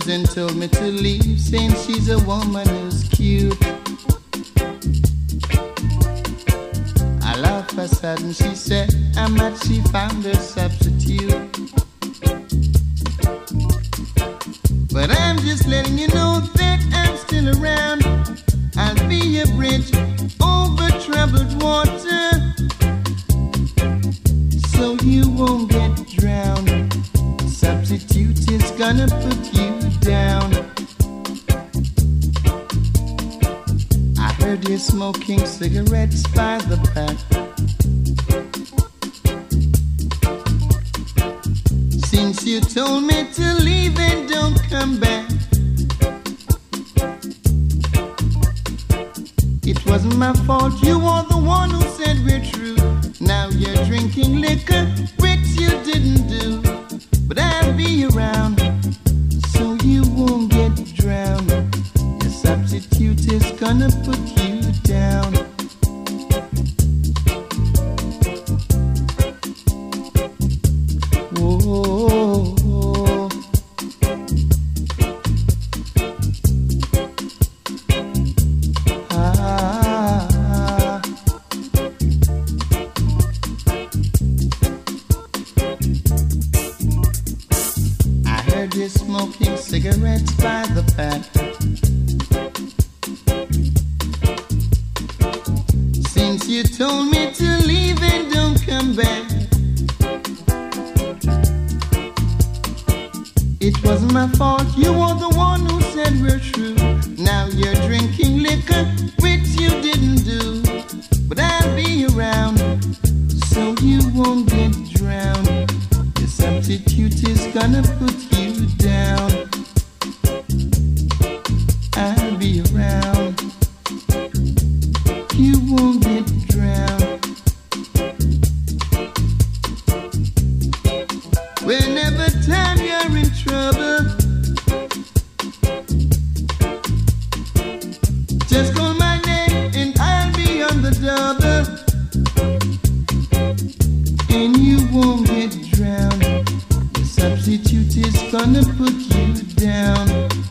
Susan told me to leave, saying she's a woman who's cute. All of a sudden she said how much she found her substitute. But I'm just letting you know that I'm still around. I'll be a bridge over troubled water, so you won't get drowned. Substitute is gonna put you down. I heard you smoking cigarettes by the pack. Since you told me to leave and don't come back, it wasn't my fault, you were the one who said we're true. Now you're drinking liquor, which you didn't do. But I'll be around, so you won't get drowned. Your substitute is gonna put you down. Whoa. You're smoking cigarettes by the pack. Since you told me to leave and don't come back, it wasn't my fault, you were the one who said we're true. Now you're drinking liquor, which you didn't do. But I'll be around, so you won't get drowned. Your substitute is gonna put you down. I'll be around, you won't get drowned. Whenever time you're in trouble, just call my name and I'll be on the double, and you won't get drowned. The substitute is gonna put you down.